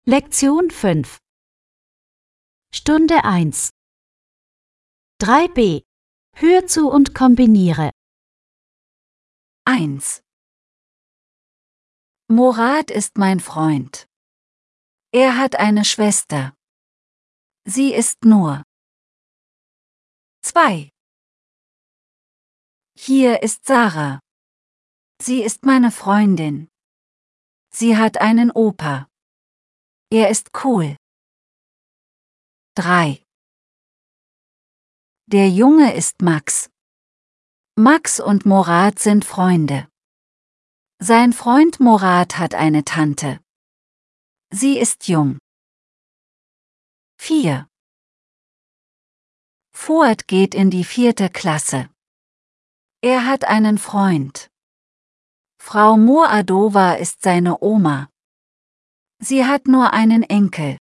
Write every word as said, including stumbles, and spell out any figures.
Lektion fünf. Stunde eins. drei b. Hör zu und kombiniere. eins. Murat ist mein Freund. Er hat eine Schwester. Sie ist Nur. zwei. Hier ist Sarah. Sie ist meine Freundin. Sie hat einen Opa. Er ist cool. drei. Der Junge ist Max. Max und Murat sind Freunde. Sein Freund Murat hat eine Tante. Sie ist jung. vier. Fuad geht in die vierte Klasse. Er hat einen Freund. Frau Muradova ist seine Oma. Sie hat nur einen Enkel.